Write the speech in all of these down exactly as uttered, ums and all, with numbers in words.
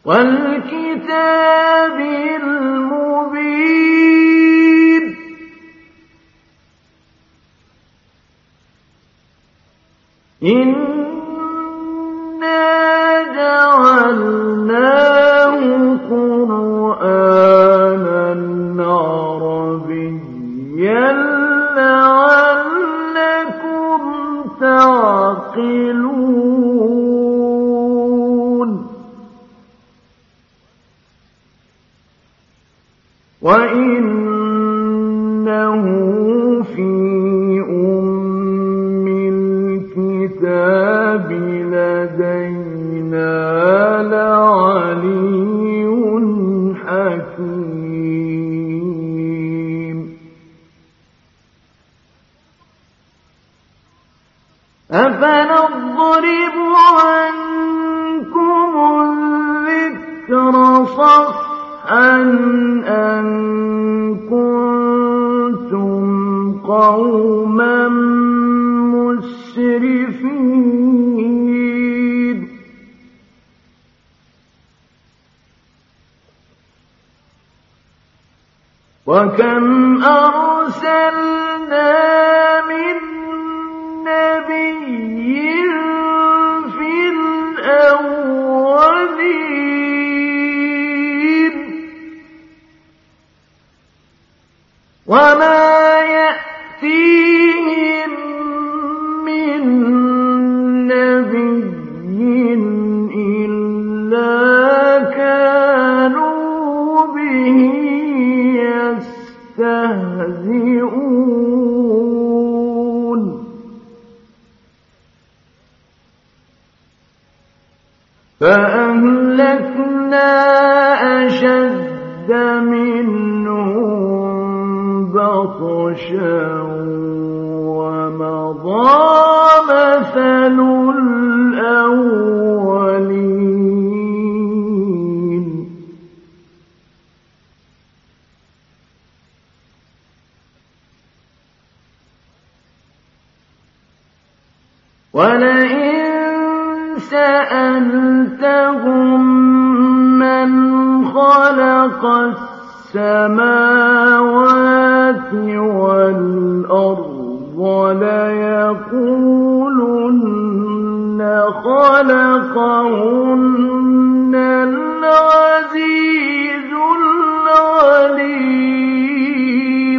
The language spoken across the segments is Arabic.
والكتاب المبين إنا جعلناه قرآنا عربيا لعلكم تعقلون وإنه في أم الكتاب لدينا لعلي حكيم أفنضرب عنكم الذكر صفحا أن كنتم قوما مسرفين وكم أرسلنا من نبي في الأولين وما يأتيهم من نبي إلا كانوا به يستهزئون فأهلكنا أشد منهم بطشا ومضى مثل الأولين ولئن سألتهم من خلق السماوات والأرض ليقولن خلقهن العزيز العليم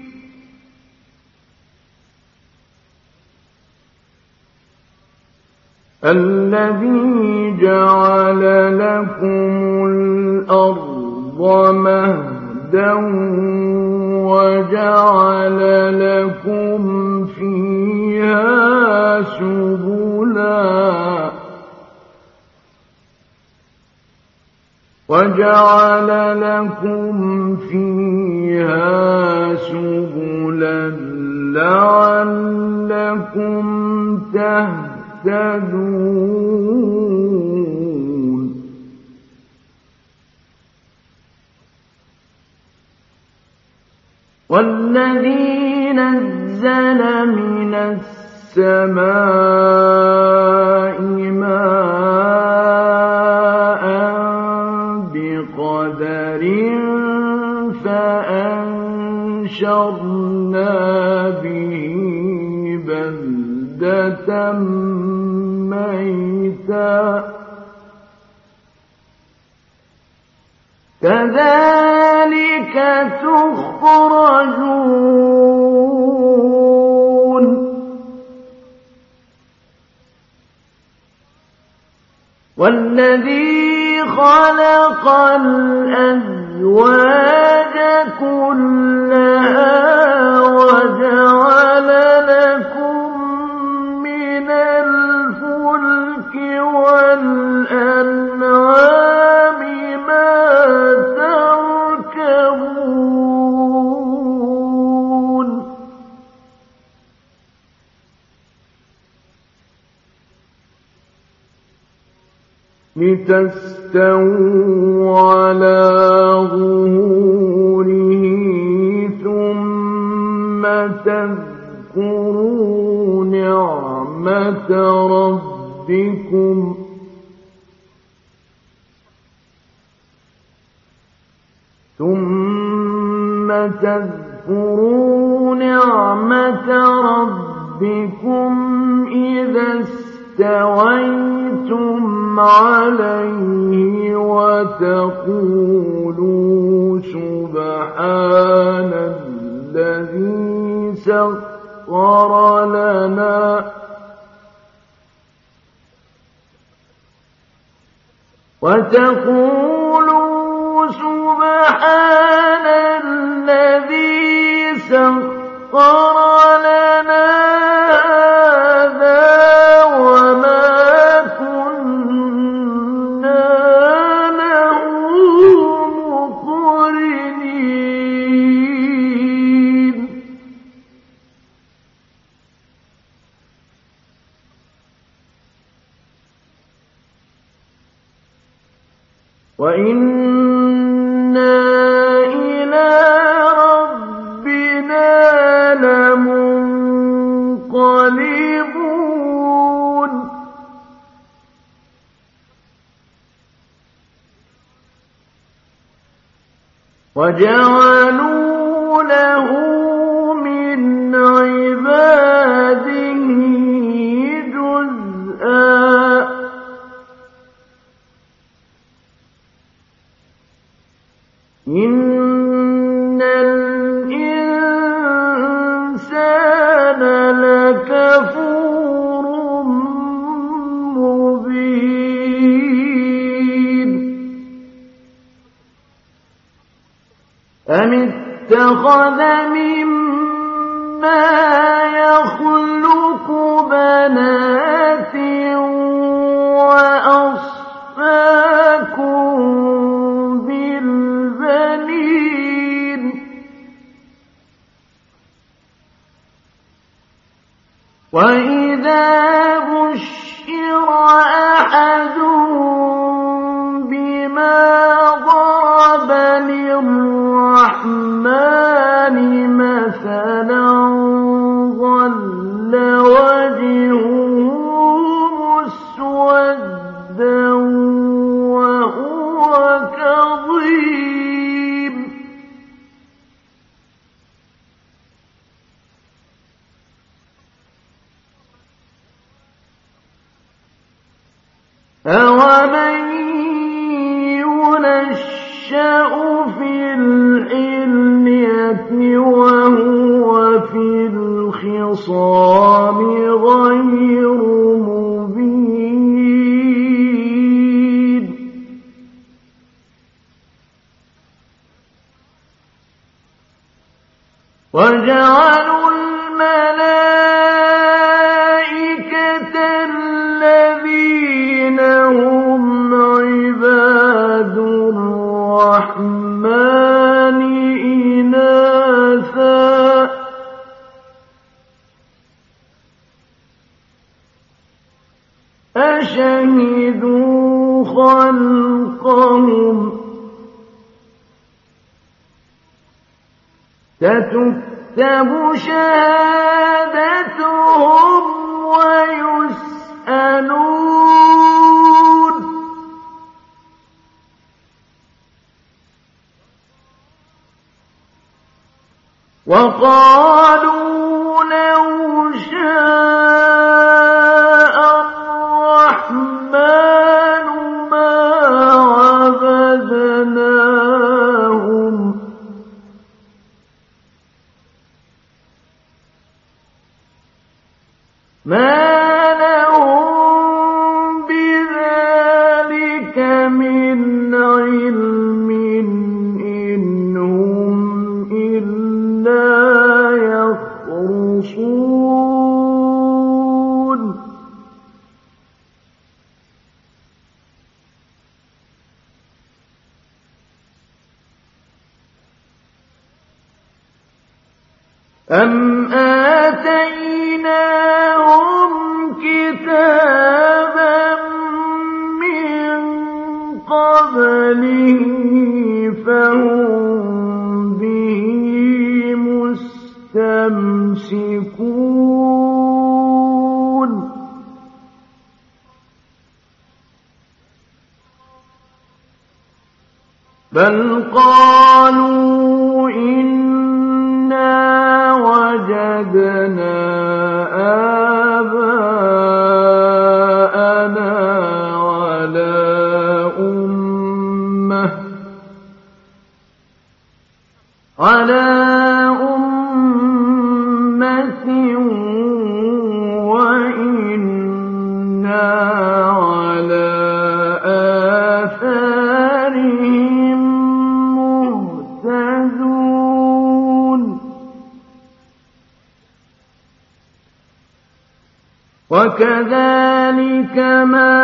الذي جعل لكم الأرض مهدا وجعل لكم فيها سبلا وجعل لكم فيها سبلا لعلكم تهتدون والذي نزل من السماء ماء بقدر فأنشرنا به بلدة ميتا كذلك تخرجون والذي خلق الأزواج كلها وجعل لكم من الفلك والأنعام ما تركبون لتستووا على ظهوره ثم تذكروا نعمة ربكم ثم تذكروا نعمة ربكم إذا استويتم عليه وتقولوا سبحان الذي سخر لنا وتقولوا سبحان الذي سخر لنا هذا وما كنا له مقرنين وإنا إلى ربنا لمنقلبون وجعلوا له من عباده جزءا إن الإنسان لكفور مبين أم اتخذ مما يخلق بنات وأصفاكم بالبنين وإذا بشر أحدهم بما ضرب للرحمن مثلا ظل وجهه مسودا وهو كظيم أَوَمَن يُنَشَّأُ فِي الْحِلْيَةِ وَهُوَ فِي الْخِصَامِ غَيْرُ مُبِينٍ وَجَعَلُوا الْمَلَائِكَةَ الَّذِينَ هُمْ عِبَادُ الرَّحْمَنِ إِنَاثًا أَشَهِدُوا خَلْقَهُمْ ستكتب شهادتهم ويسألون وقالوا لو شاء الرحمن ما عبدناهم ما لهم بذلك من علم إن هم إلا يخرصون أم آتيناهم كتابا من قبله فهم به مستمسكون بل قالوا إنا وجدنا آباءنا على أمة على أمة وإنا على آثارهم مهتدون وكذلك ما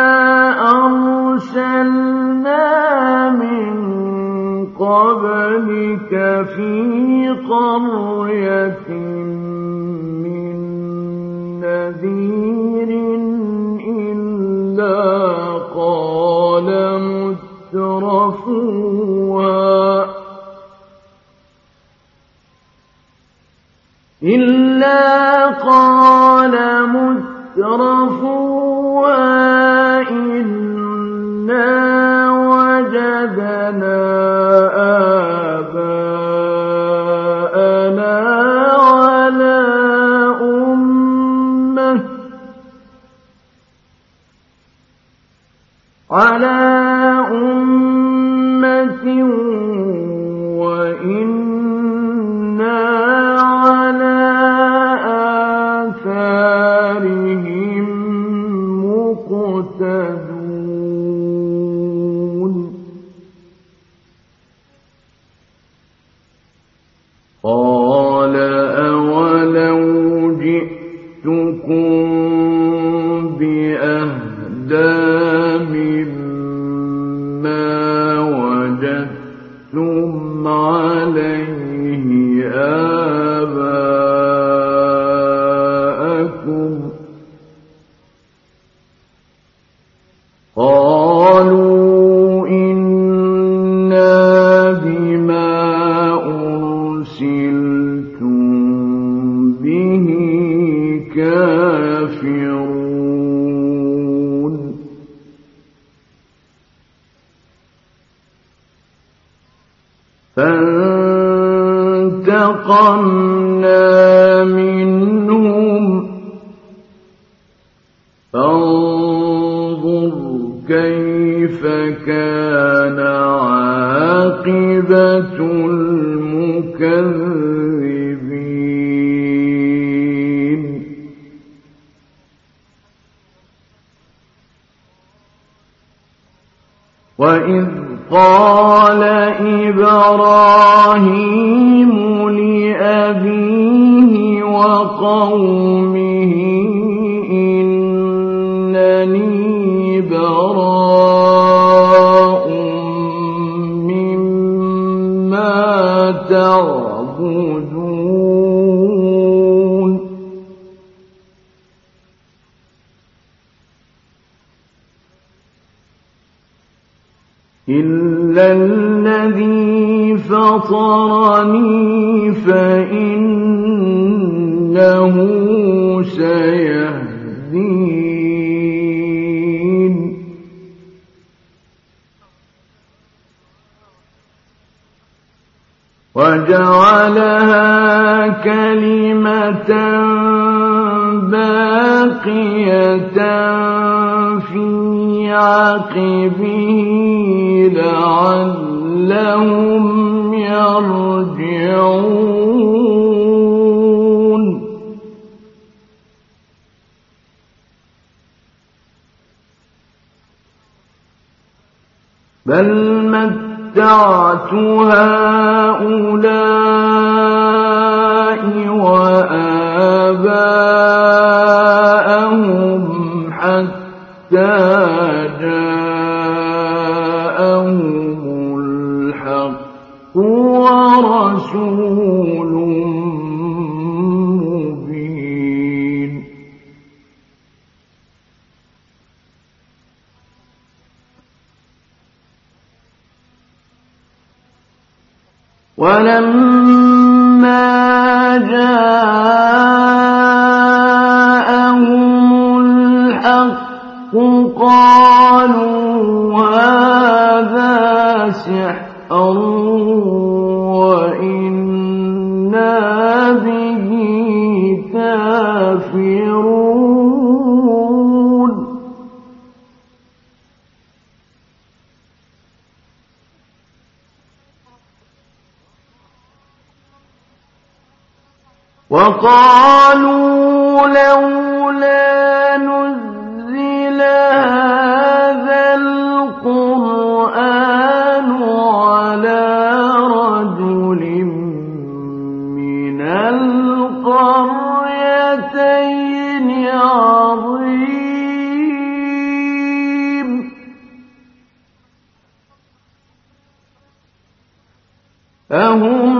أرسلنا من قبلك في قرية من نذير إلا قال مترفوها إلا قال مترفوها إنا وجدنا آباءنا على أمة على أمة وإنا على آثارهم مقتدون قال أولو جئتكم بأهدى مما وجدتم عليه آباءكم قالوا إنا بما أرسلتم به كافرون فانتقمنا منهم فانظر كيف كان عاقبة المكذبين وإذ قال إبراهيم لأبيه وقومه إنني براء مما تعبدون إلا الذي فطرني فإنه سيهدين وجعلها كلمة باقية في عقبه لعلهم يرجعون بل متعت هؤلاء وآباءهم حتى جاءهم الحق ورسول مبين ولما جاءهم الحق قالوا هذا سحر وَإِنَّا بِهِ كَافِرُونَ وَقَالُوا لَوْلَا نُزِّلَ هَٰذَا الْقُرْآنُ عَلَىٰ رَجُلٍ مِّنَ الْقَرْيَتَيْنِ عَظِيمٍ أَهُمْ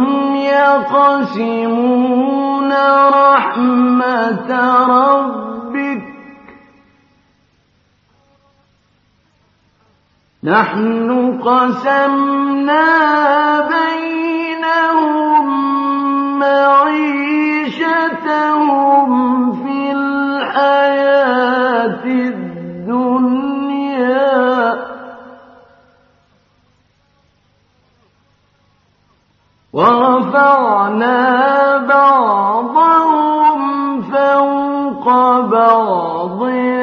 يَقْسِمُونَ رَحْمَةَ رَبِّكَ نَحْنُ قَسَمْنَا بَيْنَهُم مَّعِيشَتَهُمْ فِي الْحَيَاةِ الدُّنْيَا وَرَفَعْنَا بَعْضَهُمْ فَوْقَ بَعْضٍ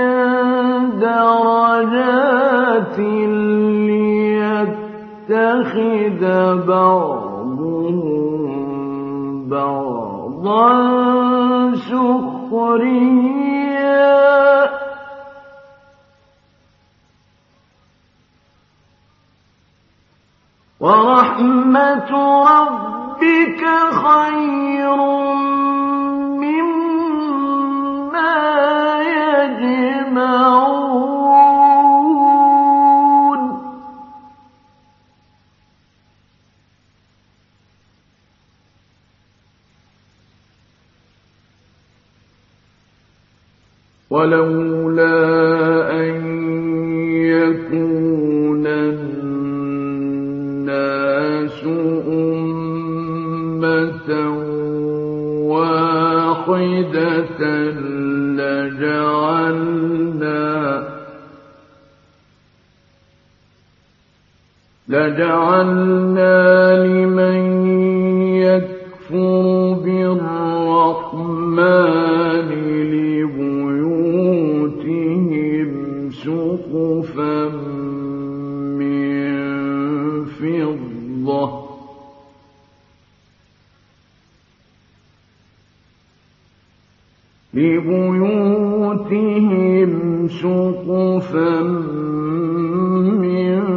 دَرَجَاتٍ لِّيَتَّخِذَ بَعْضُهُم بَعْضًا سُخْرِيًّا ۗ وَرَحْمَةُ رَبِّكَ خَيْرٌ مِّمَّا يَجْمَعُونَ وَلَوْلَا أَن يَكُونَ النَّاسُ أُمَّةً وَاحِدَةً لَّجَعَلْنَا لَجَعَلْنَا لِمَن يَكْفُرُ بِالرَّحْمَٰنِ لِبُيُوتِهِمْ سُقُفًا مِّن فِضَّةٍ لِبُيُوتِهِمْ سُقُفًا مِّن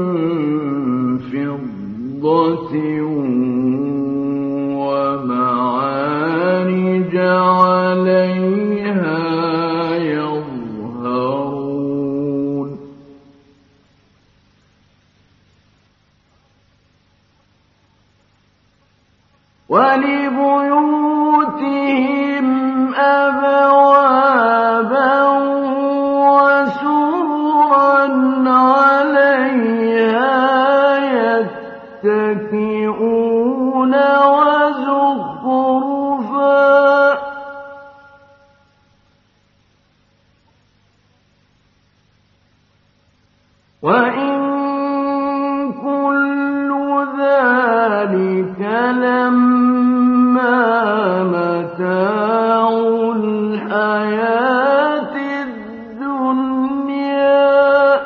فِضَّةٍ وَمَعَارِجَ عَلَيْهَا يَظْهَرُونَ وَلِبُيُوتِهِمْ أَبْوَابًا وَسُرُرًا عَلَيْهَا يَتَّكِئُونَ وَزُخْرُفًا ۚ وَإِن كُلُّ ذَٰلِكَ لَمَّا مَتَاعُ الْحَيَاةِ الدُّنْيَا ۖ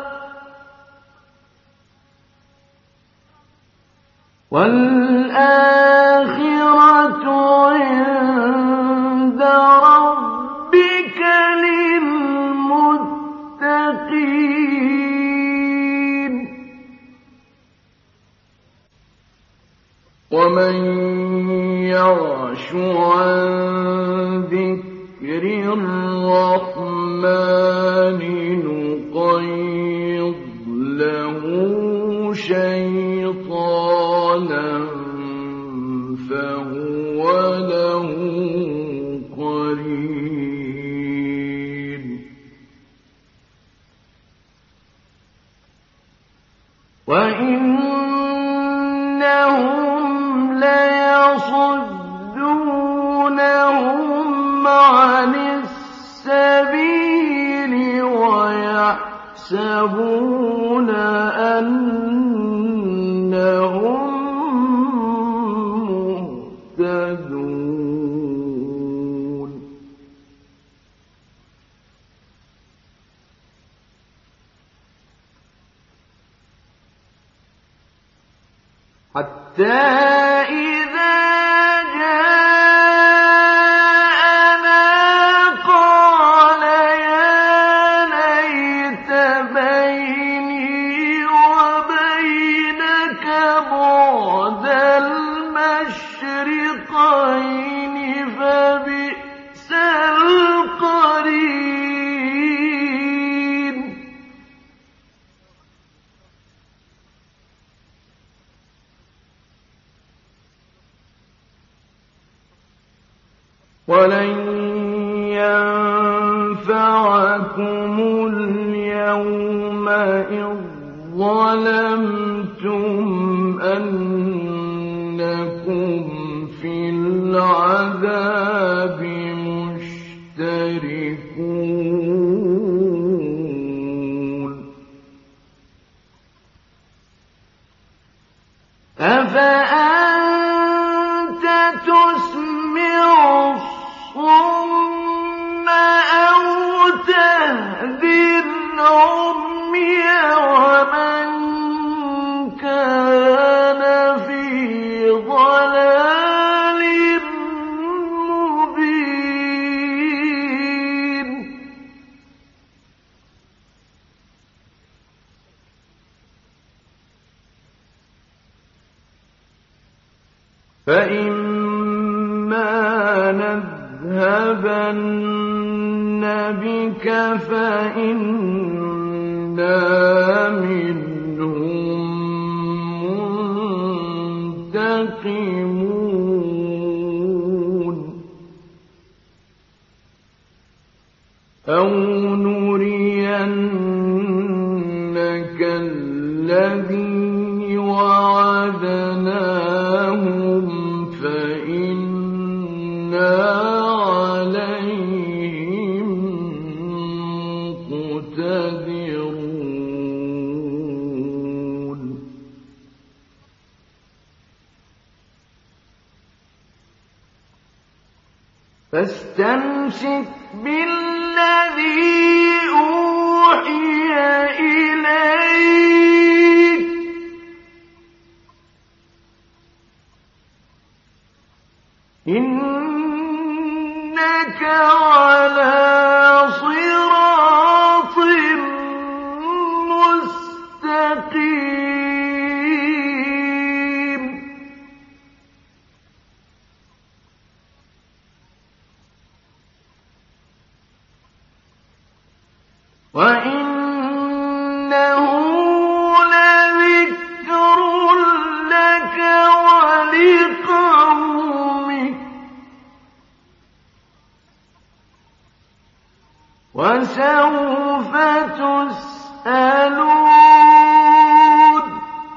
وَالْآخِرَةُ عِندَ رَبِّكَ لِلْمُتَّقِينَ وَمَن يَعْشُ عَن ذِكْرِ الرَّحْمَٰنِ نُقَيِّضْ لَهُ شَيْطَانًا فَهُوَ لَهُ قَرِينٌ وَإِنَّهُمْ لَيَصُدُّونَهُمْ عَنِ السَّبِيلِ وَيَحْسَبُونَ أَنَّهُمْ حتى إذا جاءنا قال يا ليت بيني وبينك بعد المشرقين فبئس القرين. ولن ينفعكم اليوم إذ ظلمتم أنكم في العذاب مشتركون. أفأنت تسمع الصم أو تهدي العمي ومن كان في ضلال مبين. فإما نذهبن بك فإنا منهم منتقمون أو نرينك الذي وعدناهم فإنا عليهم مقتدرون. فاستمسك بالذي أوحي إليك إنك على صراط مستقيم. وإنه لذكر لك ولقومك وسوف تسألون.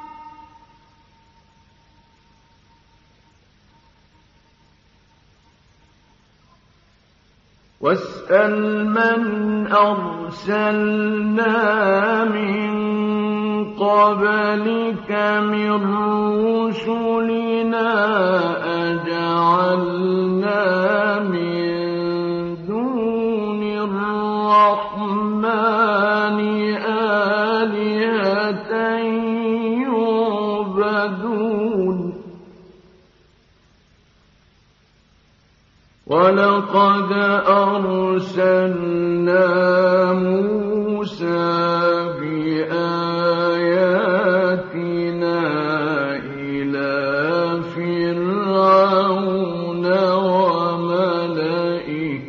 واسأل من أرسلنا من قبلك من رسلنا أجعلنا من دون الرحمن آلهة يعبدون. ولقد أرسلنا موسى بآياتنا إلى فرعون وملئه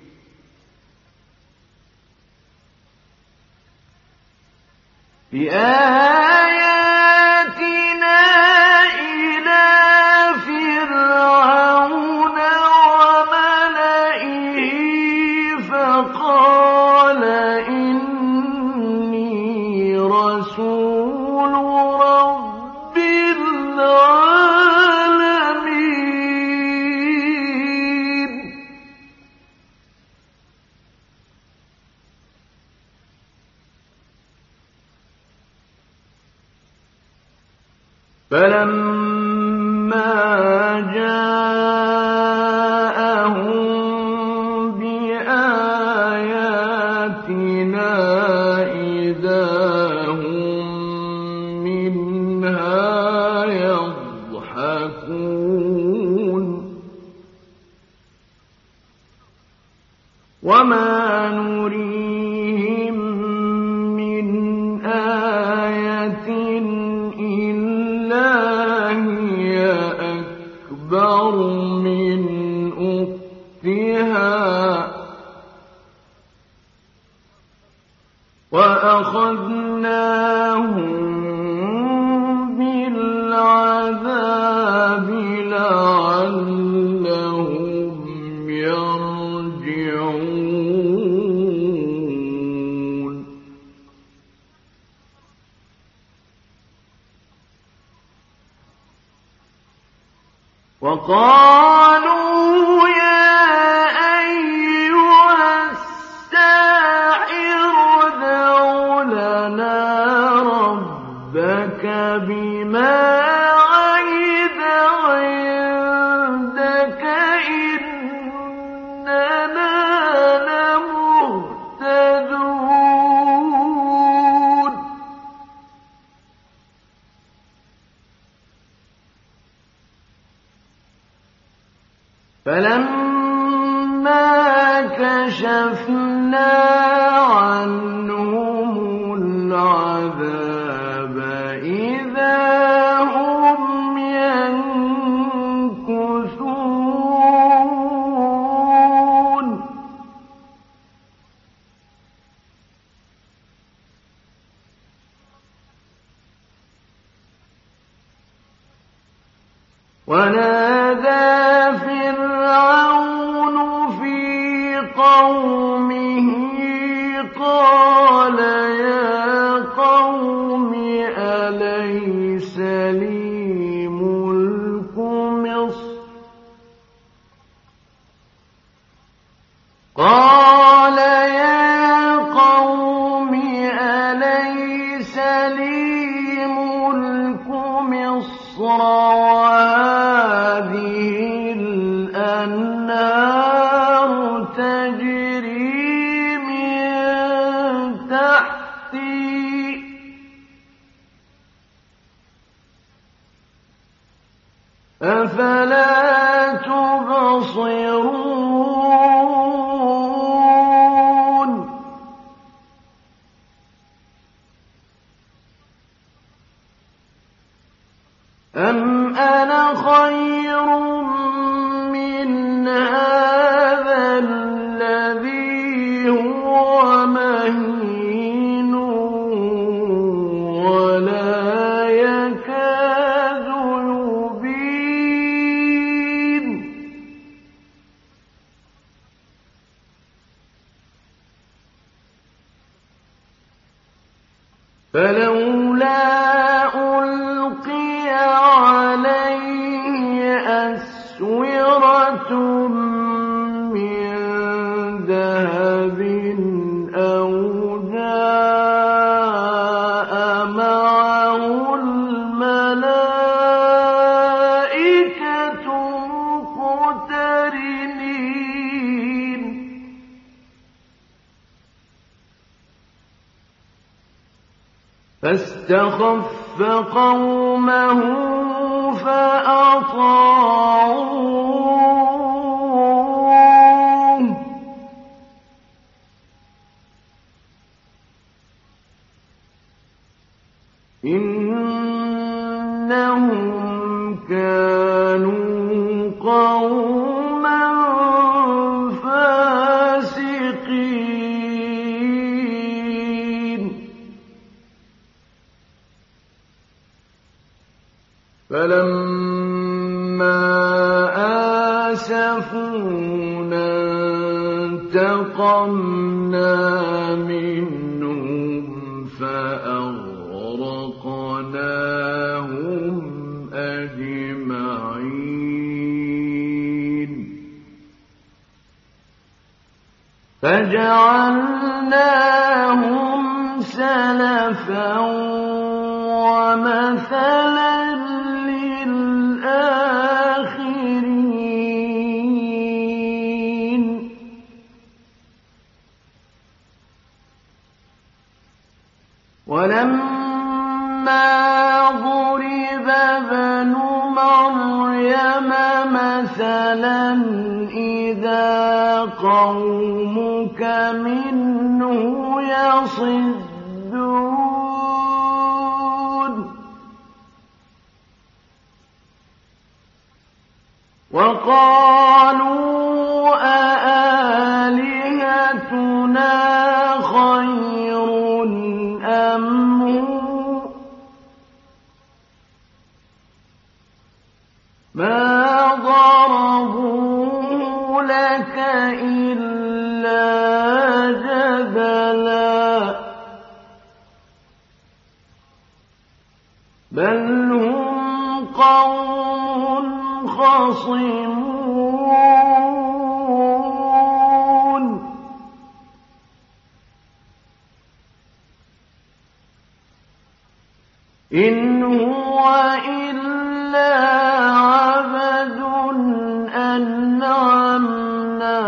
بآياتنا إلى فرعون وملئه فقال إني رسول رب العالمين. فلما جاءهم بآياتنا إذا هم منها يضحكون. فأخذناهم بالعذاب لعلهم يرجعون وقالوا يا أيها الساحر ادع لنا ربك بما عهد عندك إننا لمهتدون فلما كشفنا عنهم العذاب إذا هم ينكثون ونادى فرعون في قومه قال يا قوم أليس لي ملك مصر قال يا قوم أليس لي ملك مصر وهذه الأنهار تجري من تحتي أفلا تبصرون أم أنا خير من هذا الذي هو مهين ولا يكاد يبين فلولا ألقي عليه أسورة من ذهب أو جاء معه الملائكة مقترنين فاستخف قومه فأطاعوه إنهم كانوا قوما فاسقين فلما آسفونا انتقمنا منهم فأغرقناهم أجمعين فجعلناهم سلفا ومثلا للآخرين ولما ضرب ابن مريم مثلا إذا قومك منه يصدون وقالوا أآلهتنا خير مَا ضَرَبُوهُ لَكَ إِلَّا جَدَلًا بَلْ هُمْ قَوْمٌ خَصِمُونَ إِنْ هُوَ إِلَّا عَبْدٌ أَنْعَمْنَا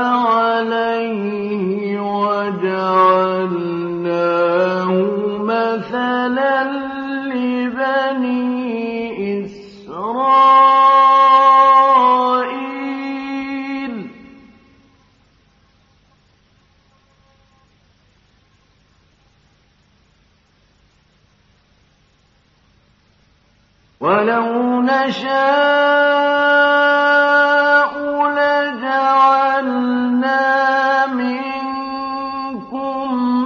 عَلَيْهِ وَجَعَلْنَاهُ مَثَلًا لِبَنِي إِسْرَائِيلَ وَلَوْ نَشَاءُ لَجَعَلْنَا مِنكُم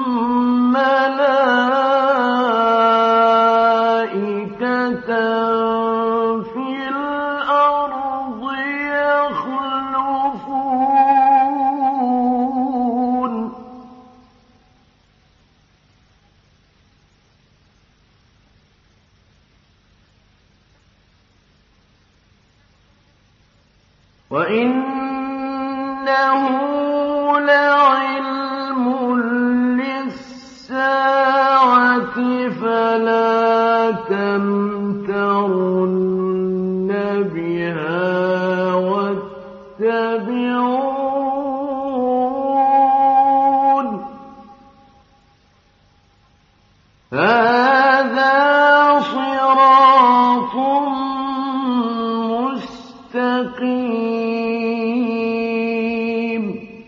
مَّلَائِكَةً فِي الْأَرْضِ يَخْلُفُونَ وَإِنَّهُ لَعِلْمٌ لِّلسَّاعَةِ فَلَا تَمْتَرُنَّ بِهَا وَاتَّبِعُونِ هَٰذَا صِرَاطٌ مُّسْتَقِيمٌ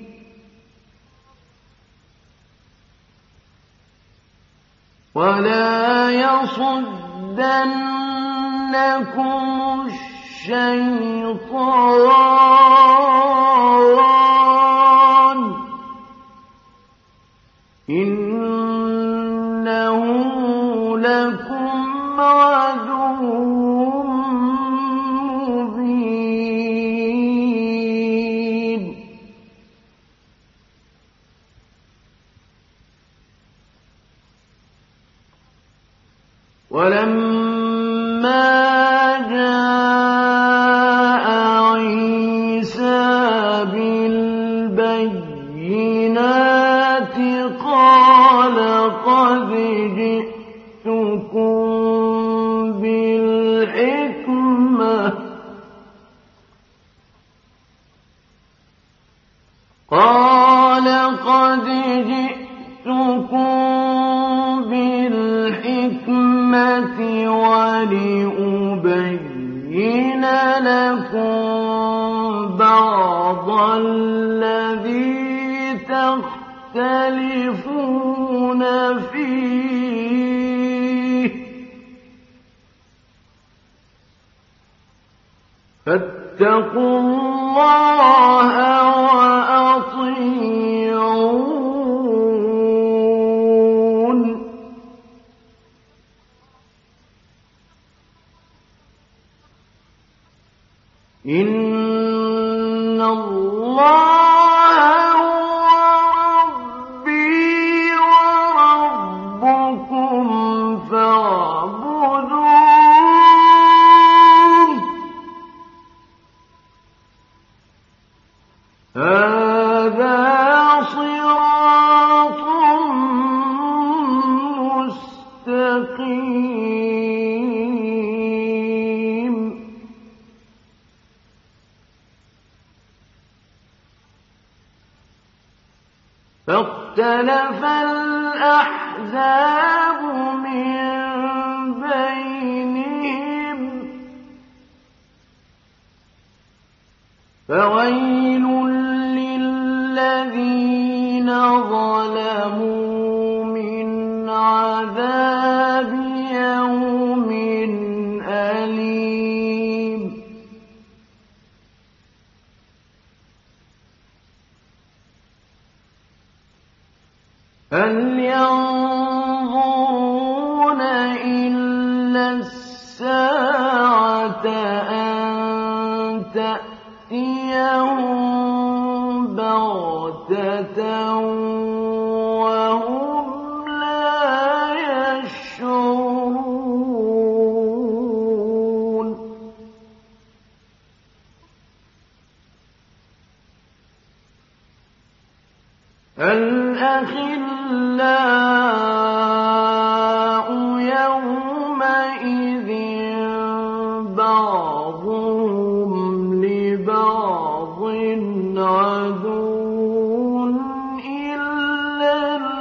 وَلَا يَصُدَّنَّكُمُ الشَّيْطَانُ إِنَّهُ لَكُمْ عَدُوٌّ مُّبِينٌ وَلَمَّا جَاءَ عِيسَىٰ بِالْبَيِّنَاتِ قَالَ قَدْ جِئْتُكُم بِالْحِكْمَةِ قَالَ قَدْ جِئْتُكُم بِالْحِكْمَةِ وَلِأُبَيِّنَ لَكُم بَعْضَ الَّذِي تَخْتَلِفُونَ فِيهِ فَاتَّقُوا اللَّهَ وَأَطِيعُونِ إِنَّ اللَّهَ هُوَ رَبِّي وَرَبُّكُمْ فَاعْبُدُوهُ هَٰذَا صِرَاطٌ مُّسْتَقِيمٌ فَاخْتَلَفَ الْأَحْزَابُ مِن بَيْنِهِمْ فَوَيْلٌ لِّلَّذِينَ ظَلَمُوا مِنْ عَذَابِ يَوْمٍ أَلِيمٍ هَلْ يَنظُرُونَ إِلَّا السَّاعَةَ أَن تأتيهم بغتة وهم لا يشعرون الأخلاء يومئذ بعضهم لبعض عدو إلا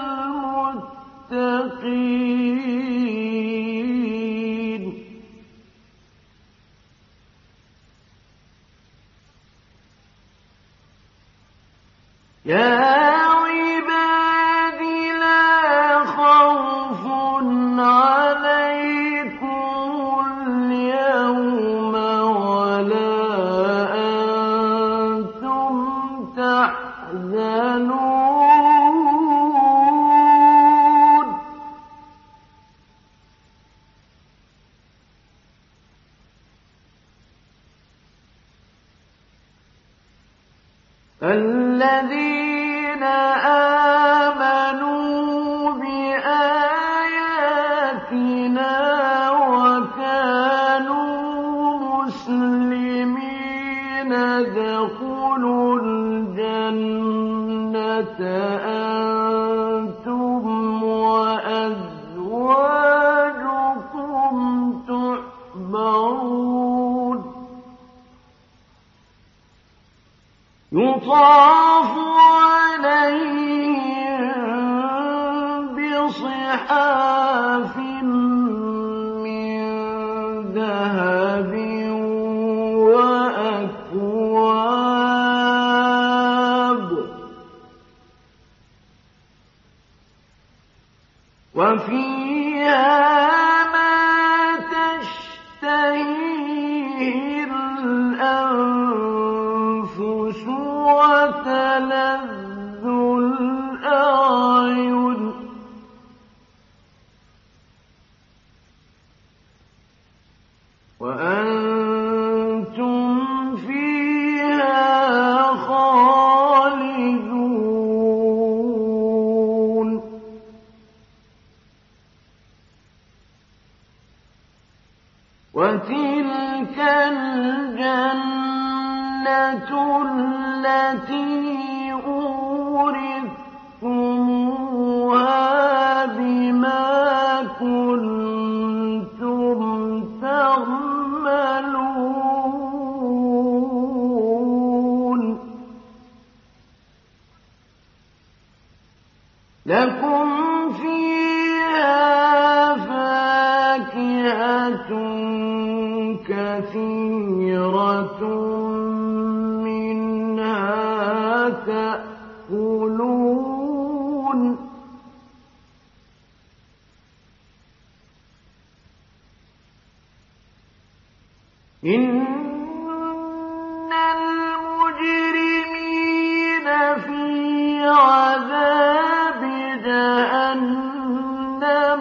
المتقين يا الذين آمنوا بآياتنا وكانوا مسلمين ادخلوا الجنة أنتم وأزواجكم تحبرون يطاف عليهم بصحاف من ذهب وأكواب وفيها ما تشتهيه الأنفس وتلذ الأعين وأنتم فيها خالدون وتلك الجنة التي أورثتموها بما كنتم تعملون لكم فيها فاكهة كثيرة منها تأكلون إن المجرمين في عذاب جهنم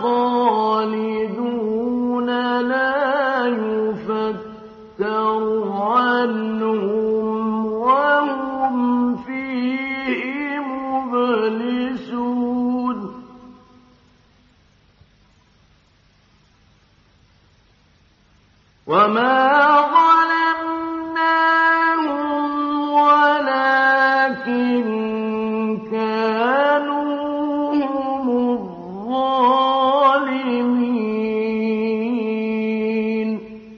خالدون لا يفتر عنهم وهم فيه مبلسون وما ظلمناهم ولكن كانوا هم الظالمين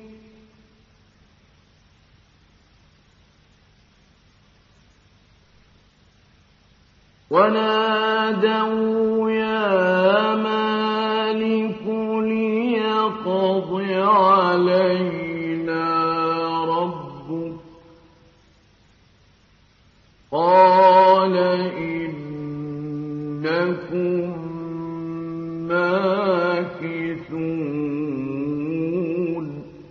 ونادوا يا مالك ليقض علينا ربك قال إنكم ماكثون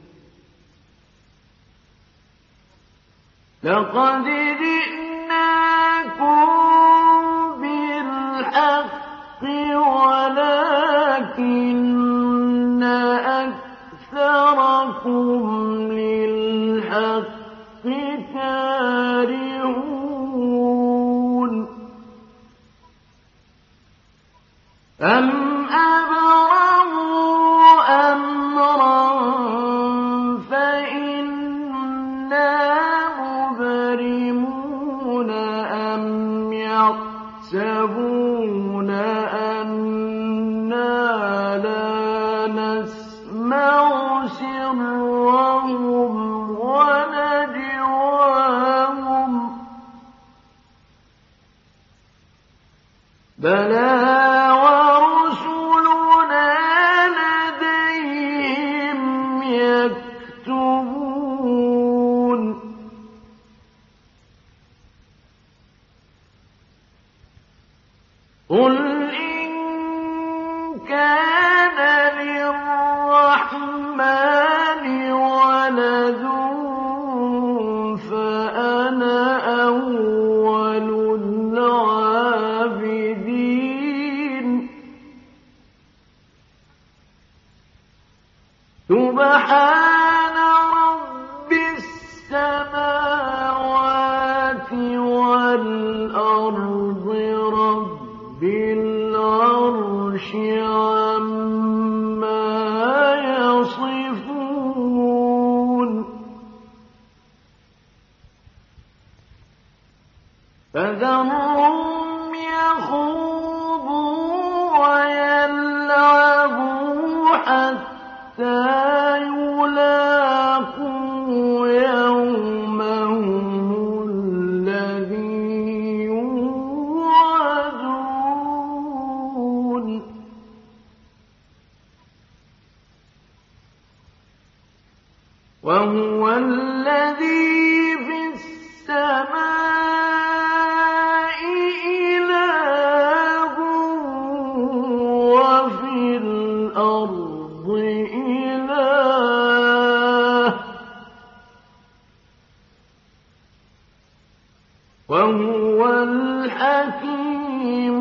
لقد جئناكم بالحق ولكن أكثركم للحق أَمْ أَبْرَمُوا أَمْرًا فَإِنَّا مُبْرِمُونَ أَمْ يَحْسَبُونَ أَنَّا لَا نَسْمَعُ سِرَّهُمْ وَنَجْوَاهُم بَلَىٰ وَرُسُلُنَا لَدَيْهِمْ يَكْتُبُونَ قُلْ إِن كَانَ لِلرَّحْمَٰنِ وَلَدٌ فَأَنَا أَوَّلُ الْعَابِدِينَ سُبْحَانَ رَبِّ السَّمَاوَاتِ وَالْأَرْضِ رَبِّ الْعَرْشِ عَمَّا يَصِفُونَ فَذَرْهُمْ يَخُوضُوا وَيَلْعَبُوا حَتَّىٰ يُلَاقُوا يَوْمَهُمُ الَّذِي يُوعَدُونَ وَهُوَ الَّذِي فِي السَّمَاءِ إِلَٰهٌ وَفِي الْأَرْضِ إِلَٰهٌ وَهُوَ الْحَكِيمُ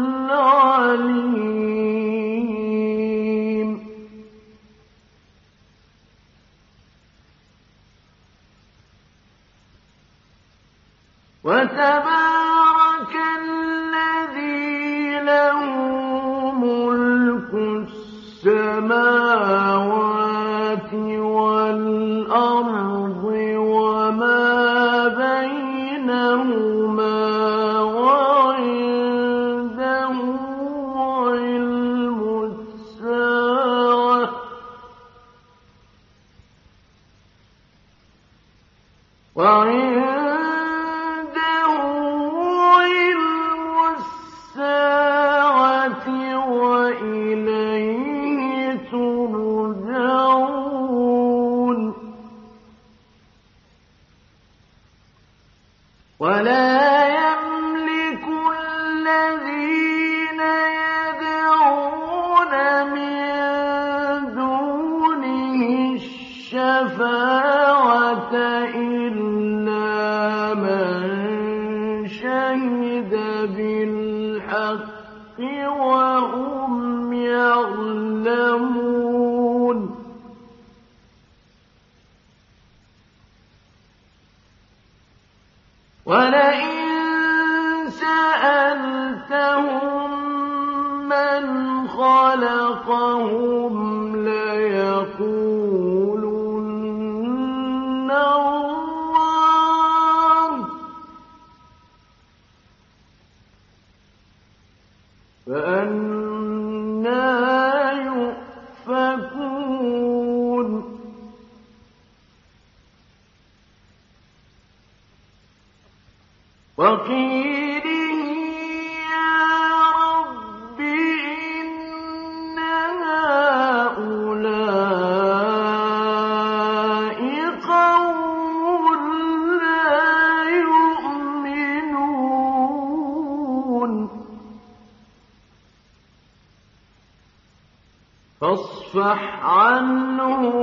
الْعَلِيمُ وَتَبَارَكَ الَّذِي لَهُ مُلْكُ السَّمَاوَاتِ وَالْأَرْضِ وَمَا بَيْنَهُمَا وَعِندَهُ عِلْمُ السَّاعَةِ وَإِلَيْهِ تُرْجَعُونَ وَلَا يَمْلِكُ الَّذِينَ يَدْعُونَ مِن دُونِهِ الشَّفَاعَةَ إِلَّا مَن شَهِدَ بِالْحَقِّ وَهُمْ يَعْلَمُونَ وَلَئِن سَأَلْتَهُم مَّنْ خَلَقَهُمْ لَيَقُولُنَّ اللَّهُ فَأَنَّىٰ يُؤْفَكُونَ وَقِيلِهِ يَا رَبِّ إِنَّ هَٰؤُلَاءِ قَوْمٌ لَّا يُؤْمِنُونَ فَاصْفَحْ عَنْهُمْ